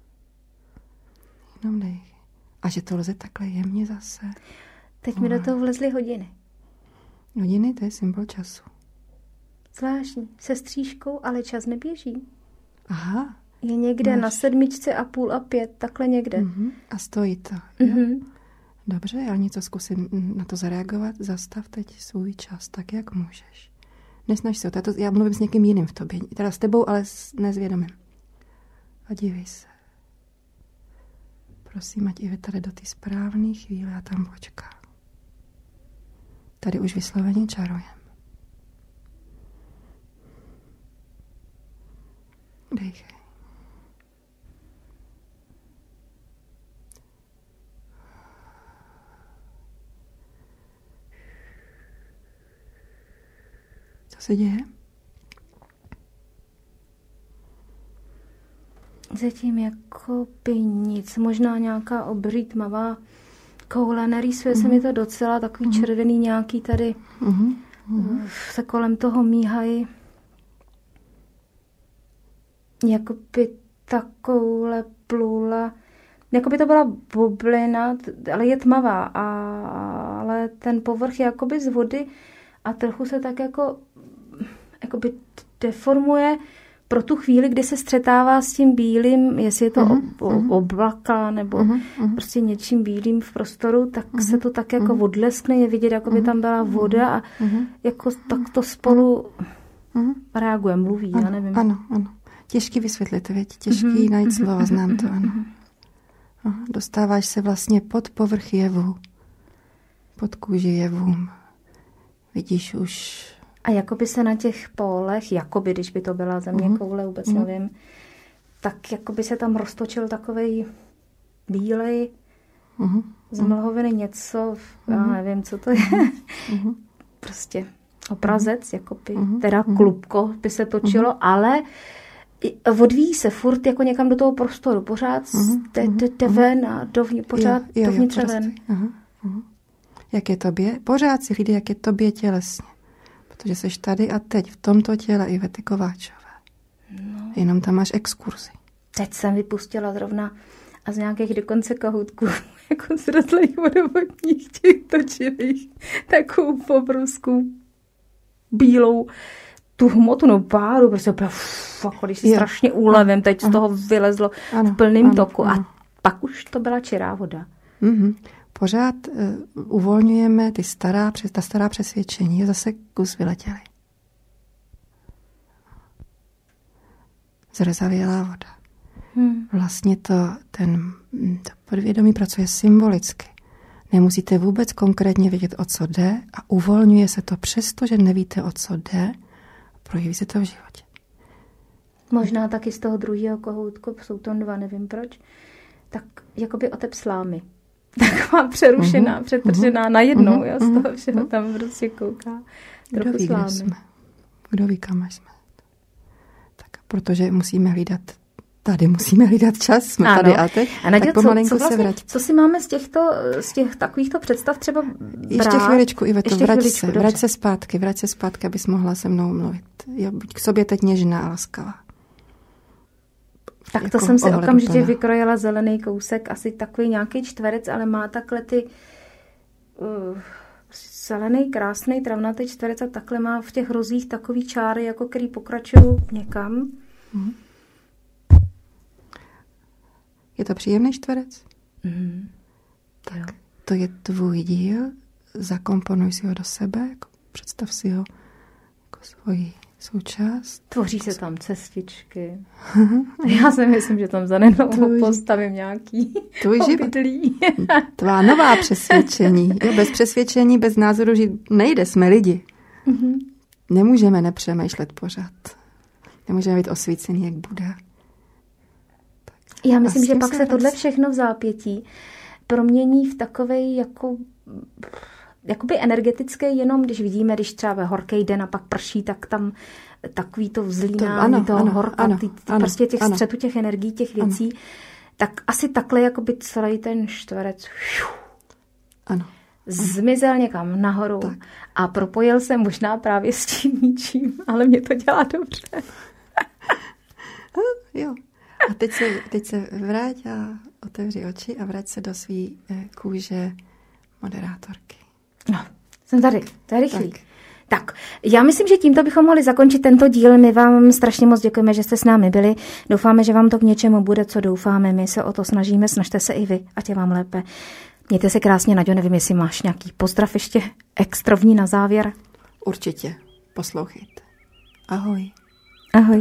Jenom dej. A že to lze takhle jemně zase. Teď mi do toho vlezly hodiny. Hodiny, to je symbol času. Zvláštní. Se střížkou, ale čas neběží. Aha. Je někde na 7:30 a 5, takhle někde. A stojí to. Dobře, já něco zkusím na to zareagovat. Zastav teď svůj čas, tak jak můžeš. Nesnaž se o to. Já mluvím s někým jiným v tobě. Teda s tebou, ale nezvědomím. A dívej se. Prosím, ať Iveta jde do té správné chvíle a tam počká. Tady už vysloveně čarujem. Dejchej. Co se děje? Zatím jako by nic. Možná nějaká obří tmavá koule. Nerýsuje se mi to docela. Takový červený nějaký tady se kolem toho míhají. Jako by ta koule plula. Jako by to byla bublina, ale je tmavá. Ale ten povrch je jakoby z vody a trochu se tak jakoby deformuje pro tu chvíli, kdy se střetává s tím bílým, jestli je to oblaka nebo prostě něčím bílým v prostoru, tak se to tak jako odleskne, je vidět, jako by tam byla voda a jako tak to spolu reaguje, mluví, já nevím. Ano. Těžký vysvětlit, věď? Těžký najít slova, znám to, ano. Dostáváš se vlastně pod povrch jevu, pod kůži jevům. Vidíš už... A jakoby se na těch pólech, jakoby, když by to byla země koule, vůbec nevím, tak jakoby se tam roztočil takovej bílej z mlhoviny něco, já nevím, co to je. Prostě obrazec, jakoby, teda klubko by se točilo, ale odvíjí se furt jako někam do toho prostoru, pořád jde ven a pořád dovnitř ven. Jak je tobě? Pořád si hlídej, jak je tobě tělesně. Protože seš tady a teď v tomto těle Ivety Kováčové. No. Jenom tam máš exkurzi. Teď jsem vypustila zrovna a z nějakých dokonce kahoutků, jako z rozlejch vodovodních těch točivých, takovou pobruskou bílou tu hmotnou páru, prostě jako když si strašně úlevem, teď z toho vylezlo v plném toku a pak už to byla čirá voda. Pořád uvolňujeme ta stará přesvědčení. Je zase kus vyletěli. Zrzavělá voda. Vlastně to podvědomí pracuje symbolicky. Nemusíte vůbec konkrétně vědět, o co jde a uvolňuje se to přesto, že nevíte, o co jde. Projeví se to v životě. Možná taky z toho druhého kohoutku, jsou to 2, nevím proč, tak jakoby otep slámy. Taková přerušená, přetržená najednou, z toho všeho tam prostě kouká. Kdo ví, kde jsme? Kdo ví, kam jsme? Tak, protože musíme hlídat čas, jsme tady a teď, a Naděl, tak pomalinko co vlastně, se vrať. Co si máme z těch takovýchto představ třeba brát? Ještě chviličku, Iveto, vrať se zpátky, abys mohla se mnou mluvit. Buď k sobě teď něžná a laskavá. Tak to jsem si okamžitě vykrojila zelený kousek, asi takový nějaký čtverec, ale má takhle ty zelený, krásný, travnatý čtverec a takhle má v těch rozích takový čáry, jako který pokračují někam. Je to příjemný čtverec? Tak, to je tvůj díl, zakomponuj si ho do sebe, představ si ho jako svoji součást. Tvoří se tam cestičky. Já si myslím, že tam zanedlouho postavím nějaký obydlí. Tvá nová přesvědčení. Bez přesvědčení, bez názoru žít nejde, jsme lidi. Nemůžeme nepřemýšlet pořád. Nemůžeme být osvícený jak Buddha. Já myslím, že pak se tohle všechno v zápětí promění v takovej jakoby energetický, jenom když vidíme, když třeba horký den a pak prší, tak tam takový to vzlínání toho horka, prostě těch střetů, těch energií, těch věcí, tak asi takhle jakoby celý ten čtverec zmizel někam nahoru a propojil se možná právě s tím ničím, ale mě to dělá dobře. Jo. A teď se vrať a otevři oči a vrať se do svý kůže moderátorky. No, jsem tady, to je rychlý. Tak, já myslím, že tímto bychom mohli zakončit tento díl. My vám strašně moc děkujeme, že jste s námi byli. Doufáme, že vám to k něčemu bude, co doufáme. My se o to snažíme, snažte se i vy, ať je vám lépe. Mějte se krásně, Naďo, nevím, jestli máš nějaký pozdrav ještě extrovní na závěr. Určitě, poslouchejte. Ahoj. Ahoj.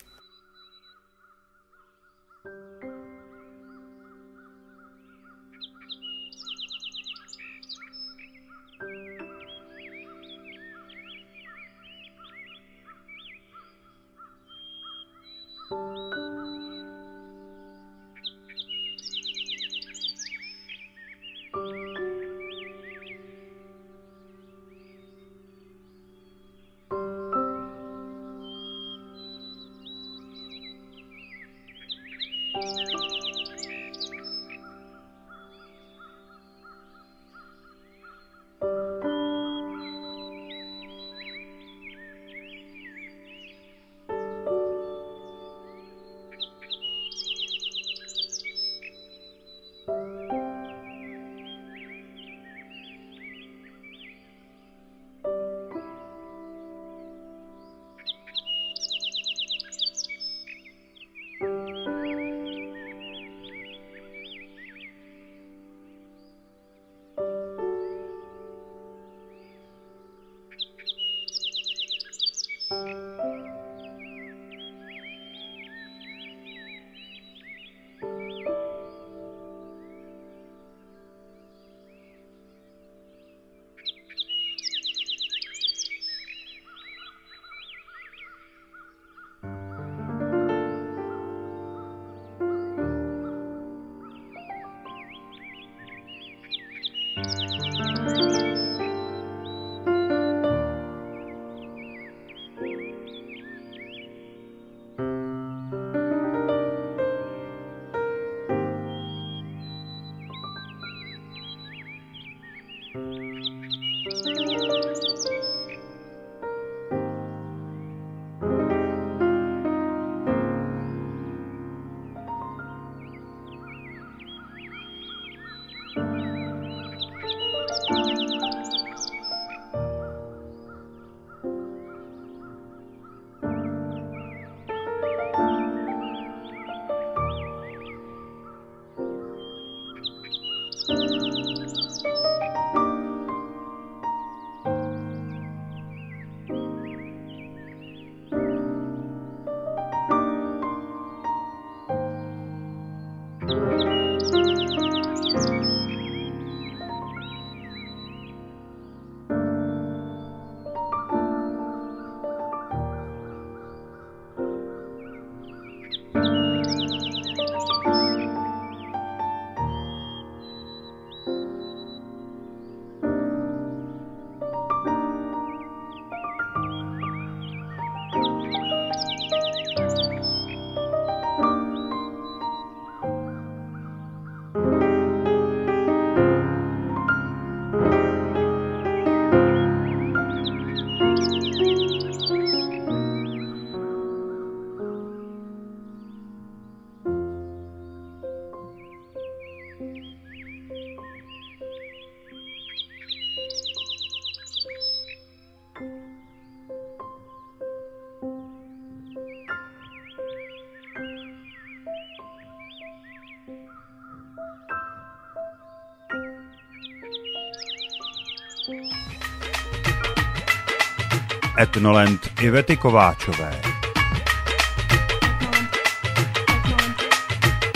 Etnoland Ivety Kováčové.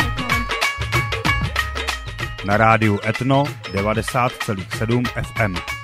Na rádiu Etno 90,7 FM.